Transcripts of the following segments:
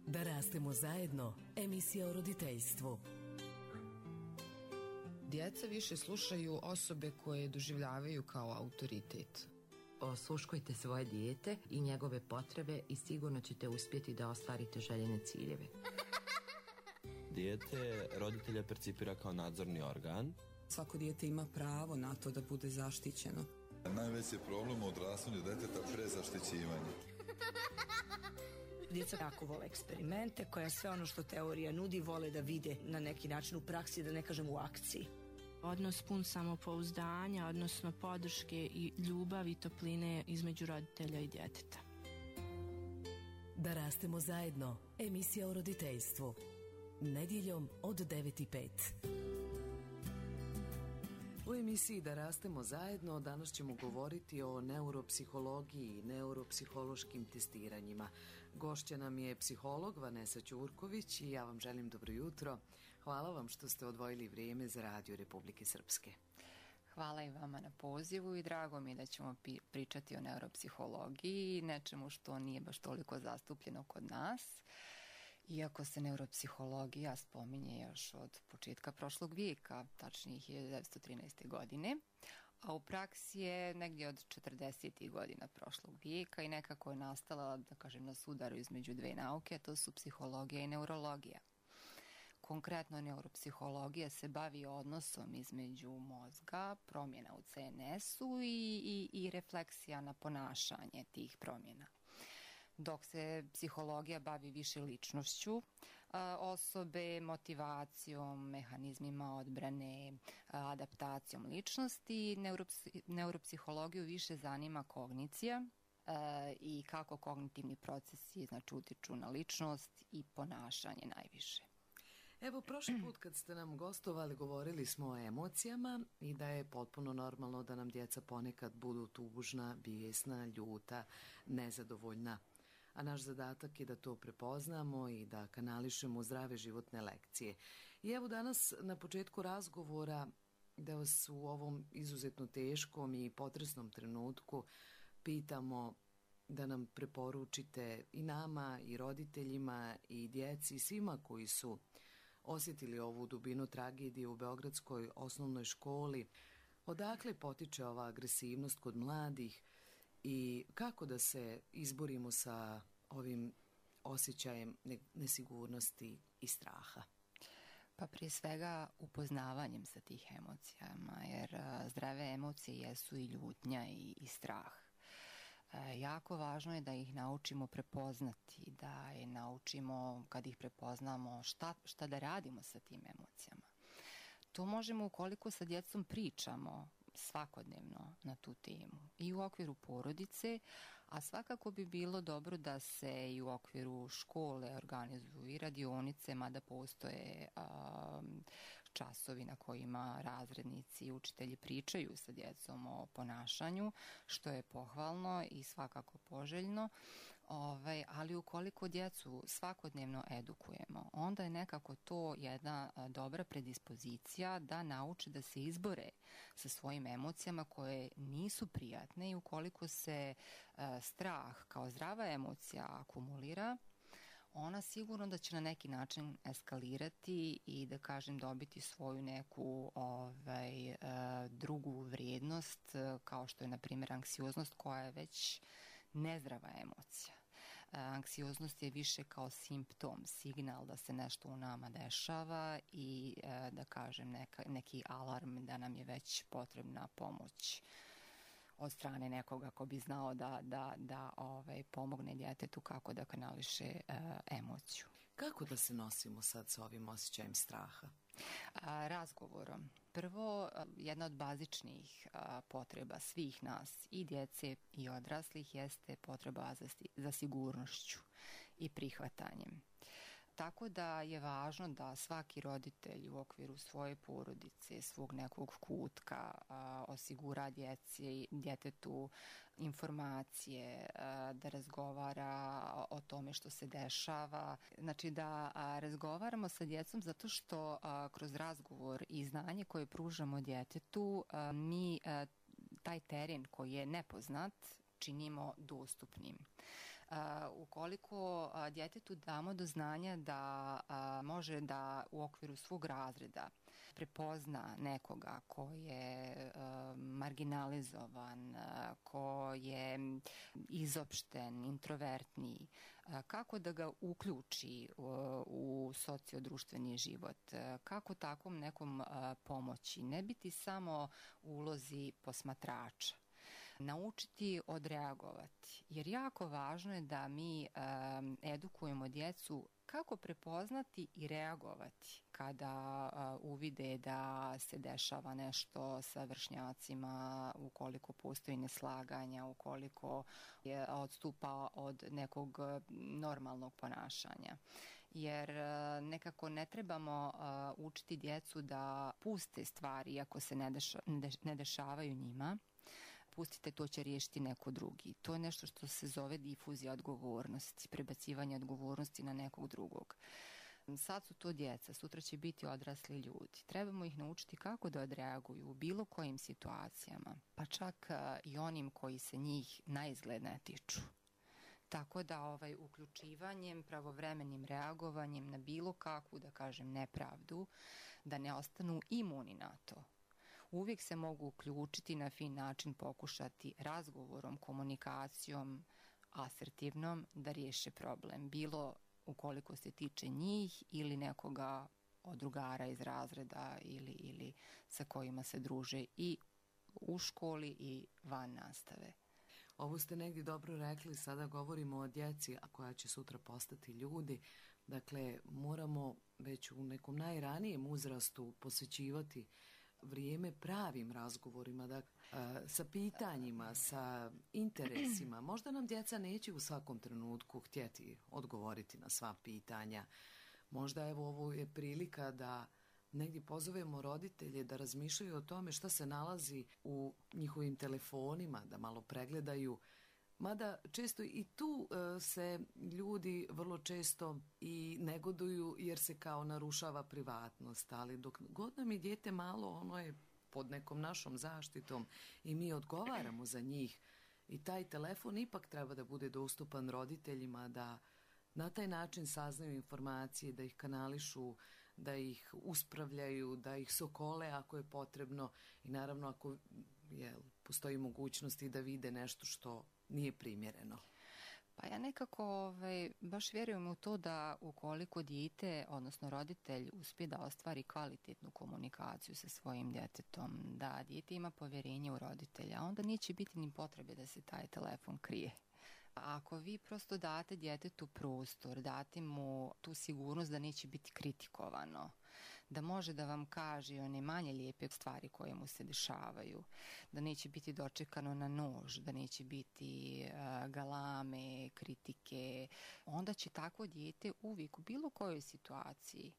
Da rastemo zajedno, emisija o roditeljstvu. Djeca više slušaju osobe koje doživljavaju kao autoritet. Osluškujte svoje dijete i njegove potrebe i sigurno ćete uspjeti da ostvarite željene ciljeve. Dijete roditelja percipira kao nadzorni organ. Svako dijete ima pravo na to da bude zaštićeno. Najveći je problem u odrastanju deteta prezaštićivanje. Djeca jako vole eksperimente, koja sve ono što teorija nudi vole da vide na neki način u praksi, da ne kažem u akciji. Odnos pun samopouzdanja, odnosno podrške i ljubavi i topline između roditelja i djeteta. Da rastemo zajedno, emisija o roditeljstvu. Nedjeljom od 9:05. U emisiji Da rastemo zajedno danas ćemo govoriti o neuropsihologiji i neuropsihološkim testiranjima. Gošća nam je psiholog Vanesa Ćurković i ja vam želim dobro jutro. Hvala vam što ste odvojili vrijeme za Radio Republike Srpske. Hvala i vama na pozivu i drago mi je da ćemo pričati o neuropsihologiji, nečemu što nije baš toliko zastupljeno kod nas. Iako se neuropsihologija spominje još od početka prošlog vijeka, tačnije 1913. godine, a u praksi je negdje od 40. godina prošlog vijeka i nekako je nastala, da kažem, na sudaru između dve nauke, a to su psihologija i neurologija. Konkretno, neuropsihologija se bavi odnosom između mozga, promjena u CNS-u i refleksija na ponašanje tih promjena. Dok se psihologija bavi više ličnošću osobe, motivacijom, mehanizmima odbrane, adaptacijom ličnosti, neuropsihologiju više zanima kognicija i kako kognitivni procesi, znači, utiču na ličnost i ponašanje najviše. Evo, prošli put kad ste nam gostovali govorili smo o emocijama i da je potpuno normalno da nam djeca ponekad budu tužna, bijesna, ljuta, nezadovoljna. A naš zadatak je da to prepoznamo i da kanališemo zdrave životne lekcije. I evo danas na početku razgovora da vas u ovom izuzetno teškom i potresnom trenutku pitamo da nam preporučite i nama i roditeljima i djeci i svima koji su osjetili ovu dubinu tragedije u Beogradskoj osnovnoj školi, odakle potiče ova agresivnost kod mladih i kako da se izborimo sa ovim osjećajem nesigurnosti i straha? Pa prije svega upoznavanjem sa tih emocijama, jer zdrave emocije jesu i ljutnja i strah. Jako važno je da ih naučimo prepoznati, da je naučimo, kad ih prepoznamo, šta da radimo sa tim emocijama. To možemo ukoliko sa djecom pričamo svakodnevno na tu temu i u okviru porodice, a svakako bi bilo dobro da se i u okviru škole organizuju i radionice, mada postoje časovi na kojima razrednici i učitelji pričaju sa djecom o ponašanju, što je pohvalno i svakako poželjno, ali ukoliko djecu svakodnevno edukujemo, onda je nekako to jedna dobra predispozicija da nauče da se izbore sa svojim emocijama koje nisu prijatne i ukoliko se strah kao zdrava emocija akumulira, ona sigurno da će na neki način eskalirati i, da kažem, dobiti svoju neku drugu vrijednost, kao što je, na primjer, anksioznost, koja je već nezdrava emocija. Anksioznost je više kao simptom, signal da se nešto u nama dešava i, da kažem, neki alarm da nam je već potrebna pomoć od strane nekoga ko bi znao da pomogne djetetu kako da kanališe emociju. Kako da se nosimo sad sa ovim osjećajem straha? Razgovorom. Prvo, jedna od bazičnih potreba svih nas, i djece i odraslih, jeste potreba za sigurnošću i prihvatanjem. Tako da je važno da svaki roditelj u okviru svoje porodice, svog nekog kutka, osigura djetetu informacije, da razgovara o tome što se dešava. Znači da razgovaramo sa djecom zato što kroz razgovor i znanje koje pružamo djetetu, mi taj teren koji je nepoznat činimo dostupnim. Ukoliko djetetu damo do znanja da može da u okviru svog razreda prepozna nekoga ko je marginalizovan, ko je izopšten, introvertniji, kako da ga uključi u sociodruštveni život, kako takvom nekom pomoći, ne biti samo u ulozi posmatrača. Naučiti odreagovati, jer jako važno je da mi edukujemo djecu kako prepoznati i reagovati kada uvide da se dešava nešto sa vršnjacima, ukoliko postoji neslaganja, ukoliko je odstupa od nekog normalnog ponašanja. Jer nekako ne trebamo učiti djecu da puste stvari iako se ne dešavaju njima. Pustite, to će riješiti neko drugi. To je nešto što se zove difuzija odgovornosti, prebacivanje odgovornosti na nekog drugog. Sad su to djeca, sutra će biti odrasli ljudi. Trebamo ih naučiti kako da odreaguju u bilo kojim situacijama, pa čak i onim koji se njih naizgled ne tiču. Tako da uključivanjem, pravovremenim reagovanjem na bilo kakvu, da kažem, nepravdu, da ne ostanu imuni na to. Uvijek se mogu uključiti, na fin način pokušati razgovorom, komunikacijom, asertivnom, da riješe problem. Bilo ukoliko se tiče njih ili nekoga od drugara iz razreda ili sa kojima se druže i u školi i van nastave. Ovo ste negdje dobro rekli, sada govorimo o djeci koja će sutra postati ljudi. Dakle, moramo već u nekom najranijem uzrastu posvećivati vrijeme pravim razgovorima, sa pitanjima, sa interesima. Možda nam djeca neće u svakom trenutku htjeti odgovoriti na sva pitanja. Možda ovo je prilika da negdje pozovemo roditelje da razmišljaju o tome šta se nalazi u njihovim telefonima, da malo pregledaju. Mada često i tu se ljudi vrlo često i negoduju jer se kao narušava privatnost, ali dok god nam je dijete malo, ono je pod nekom našom zaštitom i mi odgovaramo za njih i taj telefon ipak treba da bude dostupan roditeljima, da na taj način saznaju informacije, da ih kanališu, da ih uspravljaju, da ih sokole ako je potrebno i naravno ako postoji mogućnosti da vide nešto što nije primjereno. Pa ja nekako baš vjerujem u to da ukoliko dijete, odnosno roditelj, uspije da ostvari kvalitetnu komunikaciju sa svojim djetetom, da dijete ima povjerenje u roditelja, onda neće biti ni potrebe da se taj telefon krije. Ako vi prosto date djetetu prostor, date mu tu sigurnost da neće biti kritikovano, da može da vam kaže one manje lijepe stvari koje mu se dešavaju, da neće biti dočekano na nož, da neće biti galame, kritike, onda će takvo dijete uvijek u bilo kojoj situaciji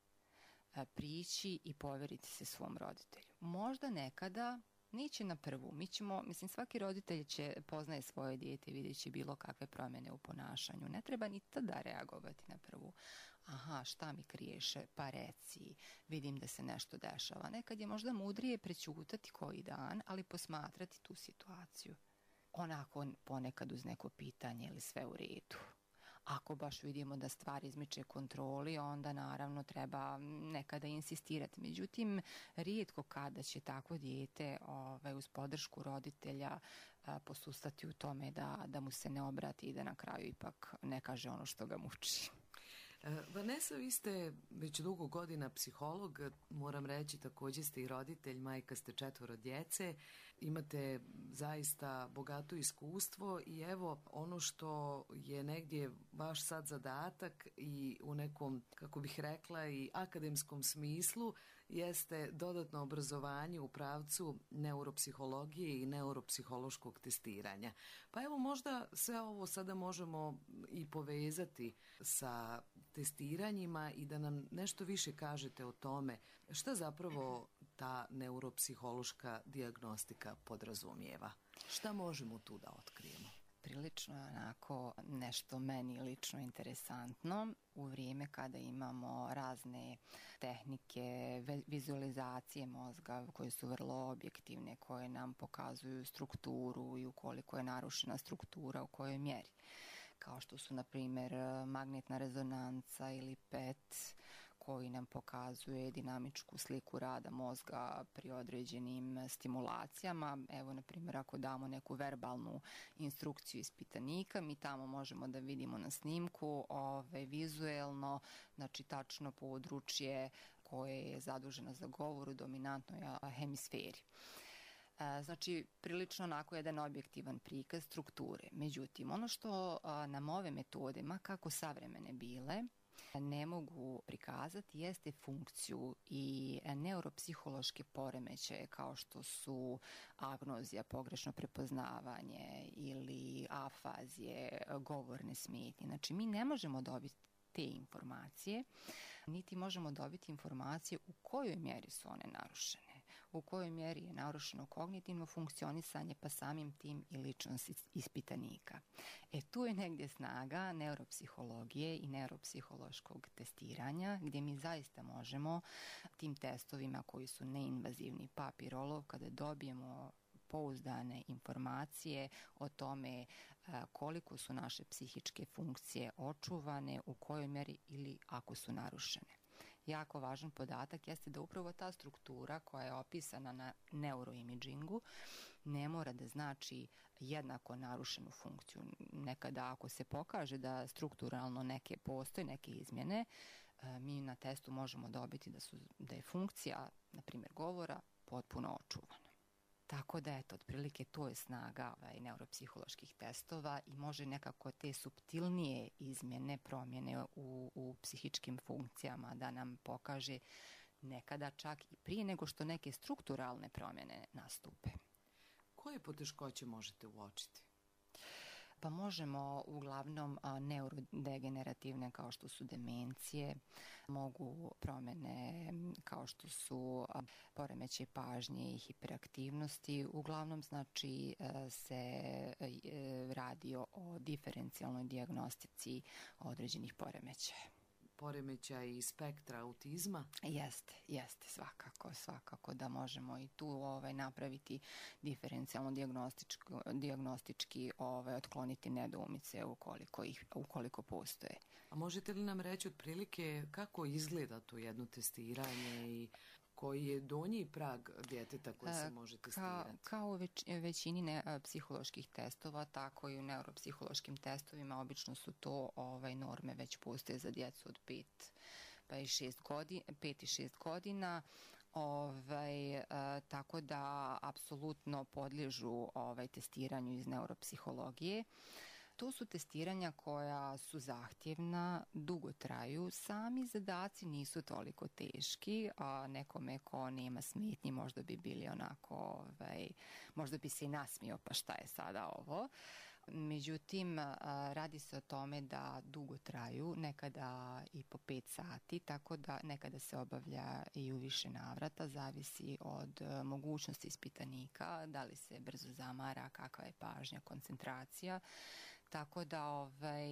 prići i povjeriti se svom roditelju. Možda nekada neće na prvu. Svaki roditelj poznaje svoje dijete i vidjet će bilo kakve promjene u ponašanju. Ne treba ni tada reagovati na prvu. Aha, šta mi kriješe? Pa reci, vidim da se nešto dešava. Nekad je možda mudrije prećutati koji dan, ali posmatrati tu situaciju. Onako ponekad uz neko pitanje ili sve u redu. Ako baš vidimo da stvar izmiče kontroli, onda naravno treba nekada insistirati. Međutim, rijetko kada će takvo dijete uz podršku roditelja posustati u tome da mu se ne obrati i da na kraju ipak ne kaže ono što ga muči. Vanessa, vi ste već dugo godina psiholog, moram reći također ste i roditelj, majka ste 4 djece, imate zaista bogato iskustvo i evo ono što je negdje vaš sad zadatak i u nekom, kako bih rekla, i akademskom smislu jeste dodatno obrazovanje u pravcu neuropsihologije i neuropsihološkog testiranja. Pa evo možda sve ovo sada možemo i povezati sa testiranjima i da nam nešto više kažete o tome šta zapravo ta neuropsihološka dijagnostika podrazumijeva. Šta možemo tu da otkrijemo? Prilično je onako nešto meni lično interesantno u vrijeme kada imamo razne tehnike, vizualizacije mozga koje su vrlo objektivne, koje nam pokazuju strukturu i ukoliko je narušena struktura u kojoj mjeri. kao što su, na primjer, magnetna rezonanca ili PET, koji nam pokazuje dinamičku sliku rada mozga pri određenim stimulacijama. Evo, na primjer, ako damo neku verbalnu instrukciju ispitanika, mi tamo možemo da vidimo na snimku vizuelno, znači tačno područje koje je zaduženo za govor u dominantnoj hemisferi. Znači, prilično onako jedan objektivan prikaz strukture. Međutim, ono što nam ove metode, ma kako savremene bile, ne mogu prikazati jeste funkciju i neuropsihološke poremećaje kao što su agnozija, pogrešno prepoznavanje ili afazije, govorne smetnje. Znači, mi ne možemo dobiti te informacije, niti možemo dobiti informacije u kojoj mjeri su one narušene, u kojoj mjeri je narušeno kognitivno funkcionisanje, pa samim tim i ličnost ispitanika. Tu je negdje snaga neuropsihologije i neuropsihološkog testiranja, gdje mi zaista možemo tim testovima koji su neinvazivni, papirolov, kada dobijemo pouzdane informacije o tome koliko su naše psihičke funkcije očuvane, u kojoj mjeri ili ako su narušene. Jako važan podatak jeste da upravo ta struktura koja je opisana na neuroimidžingu ne mora da znači jednako narušenu funkciju. Nekada ako se pokaže da strukturalno postoje neke izmjene, mi na testu možemo dobiti da je funkcija, na primjer, govora potpuno očuvana. Tako da, otprilike to je snaga neuropsiholoških testova i može nekako te suptilnije izmjene, promjene u psihičkim funkcijama da nam pokaže nekada čak i prije nego što neke strukturalne promjene nastupe. Koje poteškoće možete uočiti? Pa možemo uglavnom neurodegenerativne kao što su demencije, mogu promjene kao što su poremećaj pažnje i hiperaktivnosti. Uglavnom znači se radi o diferencijalnoj dijagnostici određenih poremećaja. Poremećaj i spektra autizma? Jeste, svakako da možemo i tu napraviti diferencijalno dijagnostički otkloniti nedoumice ukoliko postoje. A možete li nam reći otprilike kako izgleda to jedno testiranje i koji je donji prag djeteta koji se može testirati? Kao u većini psiholoških testova, tako i u neuropsihološkim testovima, obično su to norme već postoje za djecu od 5 i 6 godina. Tako da apsolutno podliježu testiranju iz neuropsihologije. To su testiranja koja su zahtjevna, dugo traju, sami zadaci nisu toliko teški, a nekome ko nema smetnji možda bi bili onako, možda bi se i nasmio, pa šta je sada ovo. Međutim, radi se o tome da dugo traju, nekada i po 5 sati, tako da nekada se obavlja i u više navrata, zavisi od mogućnosti ispitanika, da li se brzo zamara, kakva je pažnja, koncentracija. Tako da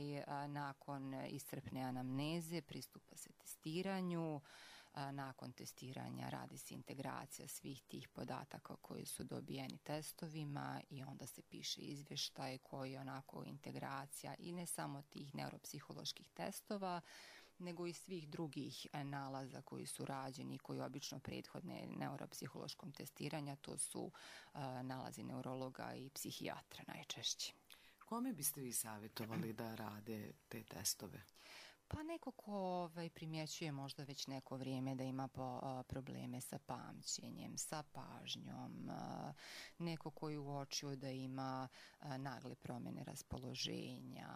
nakon iscrpne anamneze pristupa se testiranju, nakon testiranja radi se integracija svih tih podataka koji su dobijeni testovima i onda se piše izvještaj koji je onako integracija i ne samo tih neuropsiholoških testova, nego i svih drugih nalaza koji su rađeni, koji obično prethodne neuropsihološkom testiranja, to su nalazi neurologa i psihijatra najčešće. Kome biste vi savjetovali da rade te testove? Pa neko ko primjećuje možda već neko vrijeme da ima probleme sa pamćenjem, sa pažnjom, neko koji uočio da ima nagle promjene raspoloženja,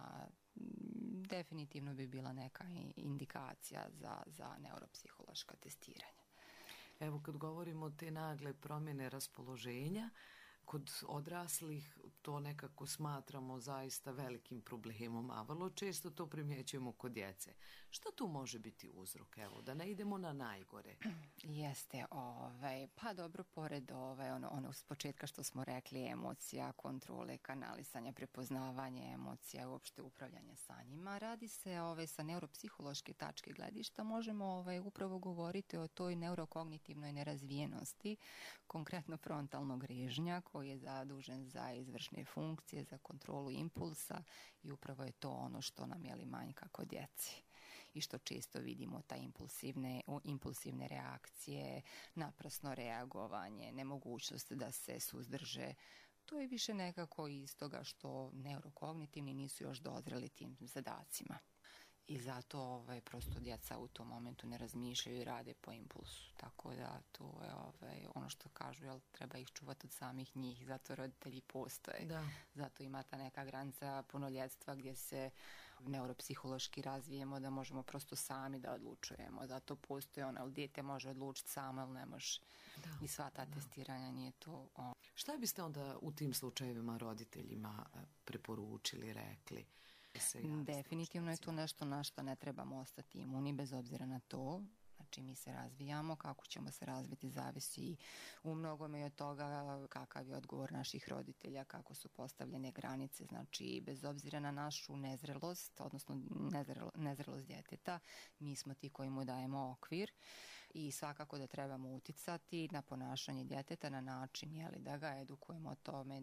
definitivno bi bila neka indikacija za neuropsihološka testiranja. Evo, kad govorimo o te nagle promjene raspoloženja, kod odraslih to nekako smatramo zaista velikim problemom, a vrlo često to primjećujemo kod djece. Što tu može biti uzrok? Evo, da ne idemo na najgore. Jeste, pa dobro, pored ono s početka što smo rekli, emocija, kontrole, kanalisanja, prepoznavanje emocija, uopšte upravljanje sa njima, radi se sa neuropsihološke tačke gledišta, možemo upravo govoriti o toj neurokognitivnoj nerazvijenosti, konkretno frontalnog režnja koji je zadužen za izvršno ključne funkcije za kontrolu impulsa i upravo je to ono što nam je manjka kod djeci. I što često vidimo ta impulsivne reakcije, naprasno reagovanje, nemogućnost da se suzdrže. To je više nekako iz toga što neurokognitivni nisu još dozreli tim zadacima. I zato prosto djeca u tom momentu ne razmišljaju i rade po impulsu. Tako da to je ono što kažu, treba ih čuvati od samih njih, zato roditelji postoje. Da. Zato ima ta neka granica punoljetstva gdje se neuropsihološki razvijemo da možemo prosto sami da odlučujemo. Zato postoje ali dijete može odlučiti samo, ali ne može. I sva ta testiranja nije to. Šta biste onda u tim slučajevima roditeljima preporučili, rekli? Definitivno je to nešto na što ne trebamo ostati imuni bez obzira na to. Znači mi se razvijamo, kako ćemo se razviti zavisi u mnogome od toga kakav je odgovor naših roditelja, kako su postavljene granice. Znači bez obzira na našu nezrelost, odnosno nezrelost djeteta, mi smo ti koji mu dajemo okvir i svakako da trebamo uticati na ponašanje djeteta na način da ga edukujemo o tome,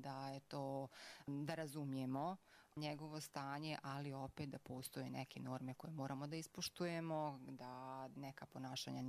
da razumijemo njegovo stanje, ali opet da postoje neke norme koje moramo da ispoštujemo, da neka ponašanja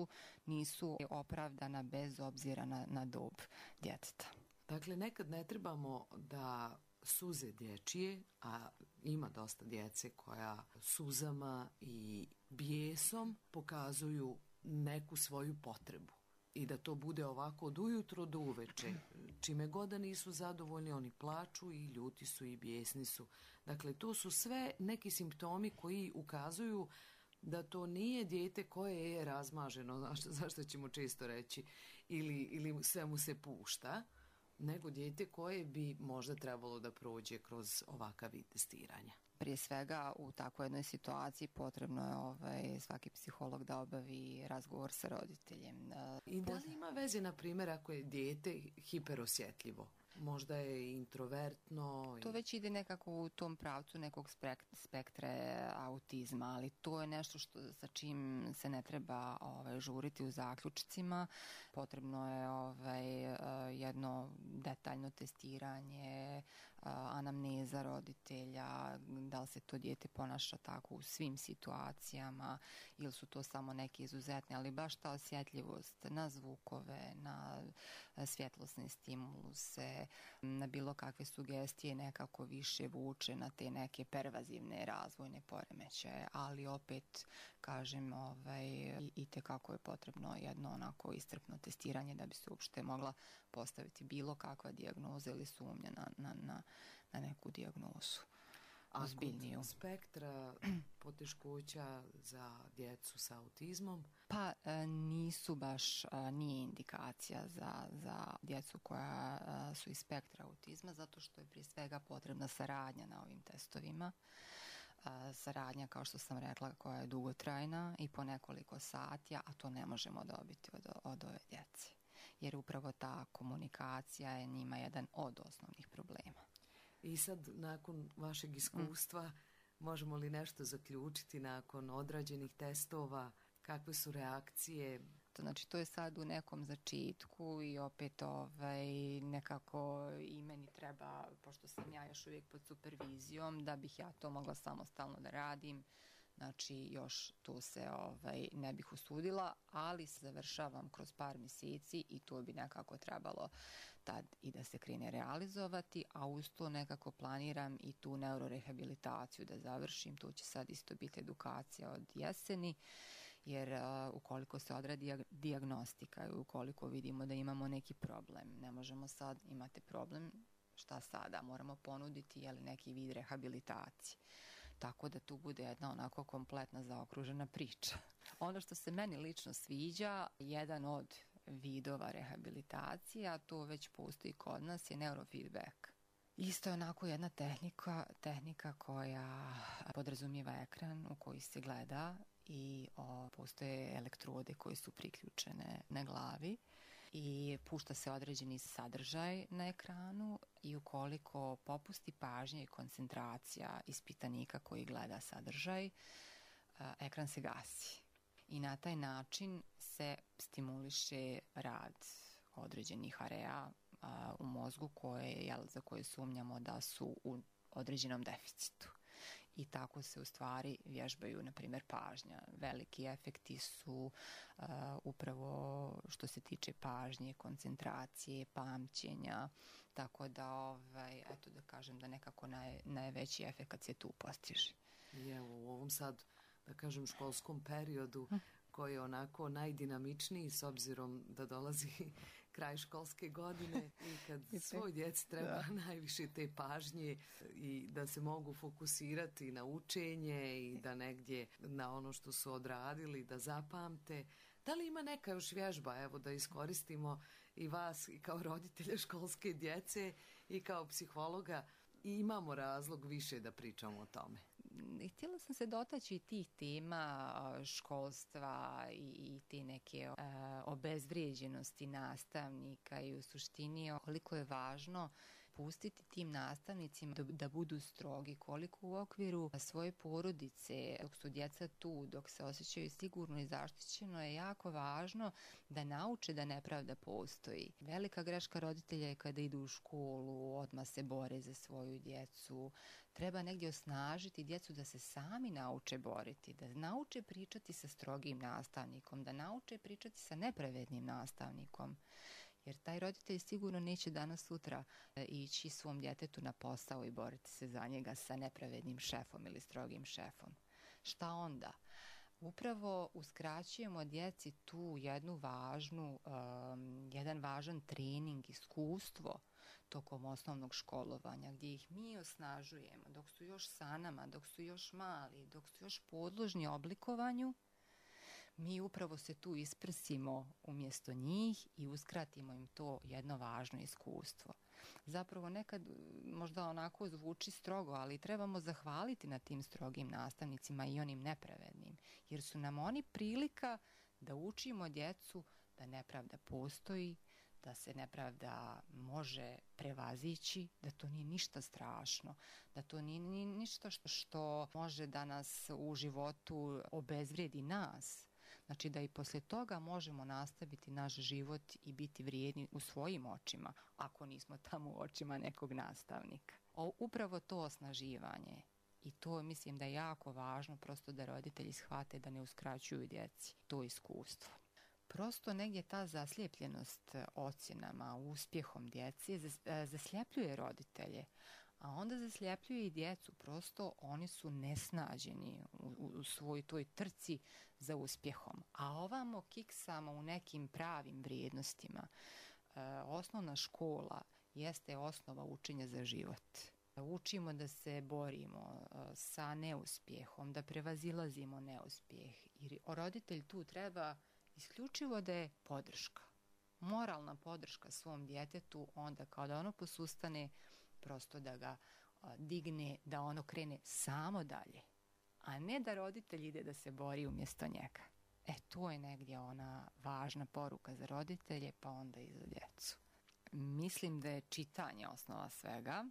nisu opravdana bez obzira na dob djeteta. Dakle, nekad ne trebamo da suze dječje, a ima dosta djece koja suzama i bijesom pokazuju neku svoju potrebu. I da to bude ovako od ujutro do uveče. Čime god da nisu zadovoljni, oni plaču i ljuti su i bijesni su. Dakle, to su sve neki simptomi koji ukazuju da to nije dijete koje je razmaženo, zašto ćemo često reći, ili sve mu se pušta, nego dijete koje bi možda trebalo da prođe kroz ovakav vid testiranja. Prije svega u takvoj jednoj situaciji potrebno je svaki psiholog da obavi razgovor sa roditeljem. I da li ima veze, na primjer, ako je dijete hiperosjetljivo? Možda je introvertno. To već ide nekako u tom pravcu nekog spektra autizma, ali to je nešto sa čim se ne treba žuriti u zaključcima. Potrebno je jedno detaljno testiranje, anamneza roditelja, da li se to dijete ponaša tako u svim situacijama ili su to samo neke izuzetne, ali baš ta osjetljivost na zvukove, na svjetlosne stimuluse, na bilo kakve sugestije nekako više vuče na te neke pervazivne razvojne poremećaje, ali opet kažem itekako je potrebno jedno onako iscrpno testiranje da bi se uopšte mogla postaviti bilo kakva dijagnoza ili sumnja na neku dijagnozu. A kod spektra poteškoća za djecu sa autizmom? Pa nisu baš, nije indikacija za djecu koja su iz spektra autizma, zato što je prije svega potrebna saradnja na ovim testovima. Saradnja, kao što sam rekla, koja je dugotrajna i po nekoliko sati, a to ne možemo dobiti od ove djece. Jer upravo ta komunikacija je njima jedan od osnovnih problema. I sad, nakon vašeg iskustva, možemo li nešto zaključiti nakon odrađenih testova? Kakve su reakcije? Znači, to je sad u nekom začetku i opet nekako i meni treba, pošto sam ja još uvijek pod supervizijom, da bih ja to mogla samostalno da radim. Znači, još tu se ne bih usudila, ali se završavam kroz par mjeseci i to bi nekako trebalo tad i da se krene realizovati, a uz to nekako planiram i tu neurorehabilitaciju da završim. Tu će sad isto biti edukacija od jeseni, jer ukoliko se odradi dijagnostika i ukoliko vidimo da imamo neki problem, ne možemo sad, imate problem, šta sada? Moramo ponuditi neki vid rehabilitacije. Tako da tu bude jedna onako kompletna zaokružena priča. Ono što se meni lično sviđa, jedan od vidova rehabilitacije, a to već postoji kod nas, je neurofeedback. Isto je onako jedna tehnika koja podrazumijeva ekran u koji se gleda i postoje elektrode koje su priključene na glavi i pušta se određeni sadržaj na ekranu i ukoliko popusti pažnja i koncentracija ispitanika koji gleda sadržaj, ekran se gasi. I na taj način se stimuliše rad određenih area u mozgu za koje sumnjamo da su u određenom deficitu. I tako se u stvari vježbaju, na primjer, pažnja. Veliki efekti su upravo što se tiče pažnje, koncentracije, pamćenja, tako da, eto da kažem da nekako najveći efekat se tu postiže. I evo u ovom sad, da kažem, školskom periodu koji je onako najdinamičniji s obzirom da dolazi kraj školske godine i kad svoj djeci treba najviše te pažnje i da se mogu fokusirati na učenje i da negdje na ono što su odradili da zapamte. Da li ima neka još vježba, evo da iskoristimo i vas i kao roditelja školske djece i kao psihologa i imamo razlog više da pričamo o tome? Htjela sam se dotaći tih tema školstva i te neke obezvrijeđenosti nastavnika i u suštini koliko je važno pustiti tim nastavnicima da budu strogi, koliko u okviru svoje porodice, dok su djeca tu, dok se osjećaju sigurno i zaštićeno, je jako važno da nauče da nepravda postoji. Velika greška roditelja je kada idu u školu, odmah se bore za svoju djecu. Treba negdje osnažiti djecu da se sami nauče boriti, da nauče pričati sa strogim nastavnikom, da nauče pričati sa nepravednim nastavnikom. Jer taj roditelj sigurno neće danas sutra ići svom djetetu na posao i boriti se za njega sa nepravednim šefom ili strogim šefom. Šta onda? Upravo uskraćujemo djeci tu jedan važan trening, iskustvo tokom osnovnog školovanja, gdje ih mi osnažujemo dok su još sa nama, dok su još mali, dok su još podložni oblikovanju. Mi upravo se tu isprsimo umjesto njih i uskratimo im to jedno važno iskustvo. Zapravo nekad možda onako zvuči strogo, ali trebamo zahvaliti na tim strogim nastavnicima i onim nepravednim, jer su nam oni prilika da učimo djecu da nepravda postoji, da se nepravda može prevazići, da to nije ništa strašno, da to nije ništa što može da nas u životu obezvrijedi nas. Znači da i poslije toga možemo nastaviti naš život i biti vrijedni u svojim očima, ako nismo tamo u očima nekog nastavnika. Upravo to osnaživanje. I to mislim da je jako važno, prosto da roditelji shvate da ne uskraćuju djeci to iskustvo. Prosto negdje ta zaslijepljenost ocjenama, uspjehom djece zasljepljuje roditelje, a onda zasljepljuje i djecu. Prosto oni su nesnađeni u svoj toj trci za uspjehom. A ovamo kiksamo u nekim pravim vrijednostima. Osnovna škola jeste osnova učenja za život. Učimo da se borimo sa neuspjehom, da prevazilazimo neuspjeh. Jer roditelj tu treba isključivo da je podrška. Moralna podrška svom djetetu onda kada ono posustane, prosto da ga digne, da ono krene samo dalje. A ne da roditelj ide da se bori umjesto njega. To je negdje ona važna poruka za roditelje, pa onda i za djecu. Mislim da je čitanje osnova svega.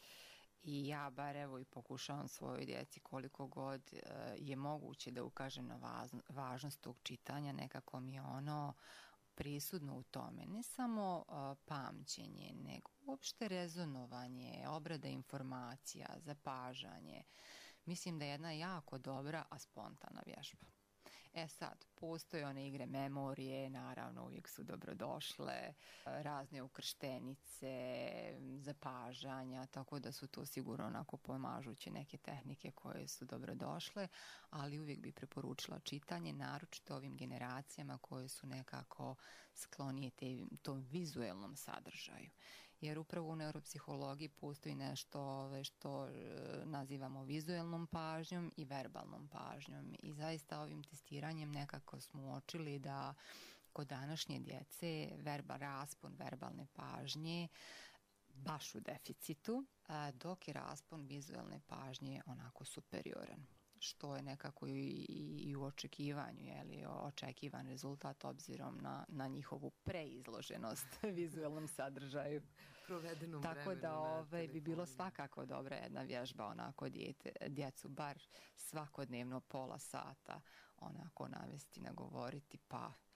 I ja bar evo i pokušavam svojoj djeci koliko god je moguće da ukažem na važnost tog čitanja, nekako mi je ono prisutno u tome. Ne samo pamćenje, nego uopšte rezonovanje, obrada informacija, zapažanje. Mislim da je jedna jako dobra, a spontana vježba. Sad, postoje one igre memorije, naravno uvijek su dobrodošle, razne ukrštenice, zapažanja, tako da su to sigurno onako pomažuće neke tehnike koje su dobrodošle, ali uvijek bi preporučila čitanje, naročito ovim generacijama koje su nekako sklonije tom vizuelnom sadržaju. Jer upravo u neuropsihologiji postoji nešto što nazivamo vizuelnom pažnjom i verbalnom pažnjom. I zaista ovim testiranjem nekako smo uočili da kod današnje djece raspon verbalne pažnje baš u deficitu, dok je raspon vizuelne pažnje onako superioran. Što je nekako i u očekivanju, očekivan rezultat obzirom na njihovu preizloženost vizualnom sadržaju. Provedenom tako da bi bilo svakako dobra jedna vježba onako djecu bar svakodnevno pola sata onako navesti, nagovoriti, pa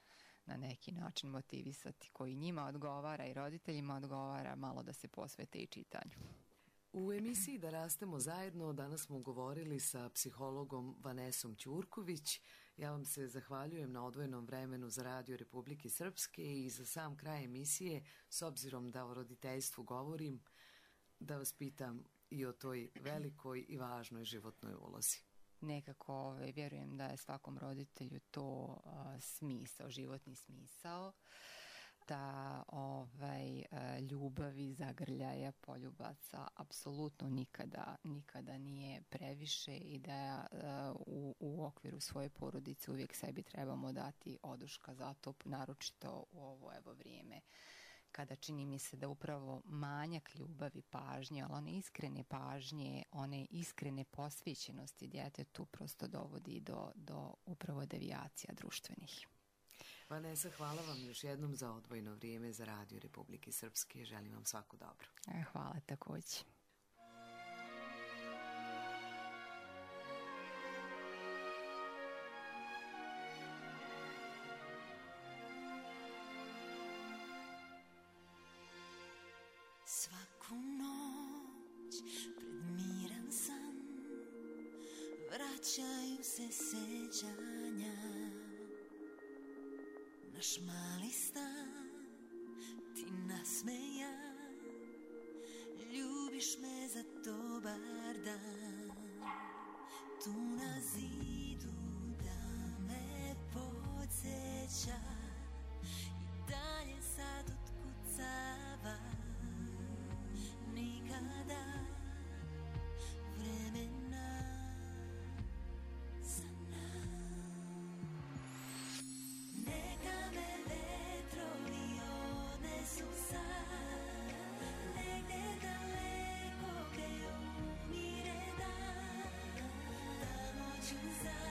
na neki način motivisati, koji njima odgovara i roditeljima odgovara, malo da se posvete i čitanju. U emisiji Da rastemo zajedno danas smo govorili sa psihologom Vanesom Ćurković. Ja vam se zahvaljujem na odvojenom vremenu za Radio Republike Srpske i za sam kraj emisije, s obzirom da o roditeljstvu govorim, da vas pitam i o toj velikoj i važnoj životnoj ulozi. Nekako vjerujem da je svakom roditelju to smisao, životni smisao, da ljubavi, zagrljaja, poljubaca apsolutno nikada nije previše i da u okviru svoje porodice uvijek sebi trebamo dati oduška za to, naročito u ovo vrijeme kada čini mi se da upravo manjak ljubavi, pažnje, ali one iskrene pažnje, one iskrene posvećenosti djetetu prosto dovodi do upravo devijacija društvenih. Vanesa, hvala vam još jednom za odvojeno vrijeme za Radio Republike Srpske. Želim vam svako dobro. Hvala također. Svaku noć pred miran san vraćaju se sećanja. Naš mali stan, ti nasmejan, ljubiš me za dobar dan. Tu na zidu da me podsjeća i dalje sad otkucava. Nikada vremena za nam. Neka me vetrovi odnesu sad, negdje daleko gdje umire dan. Tamo ću zajedno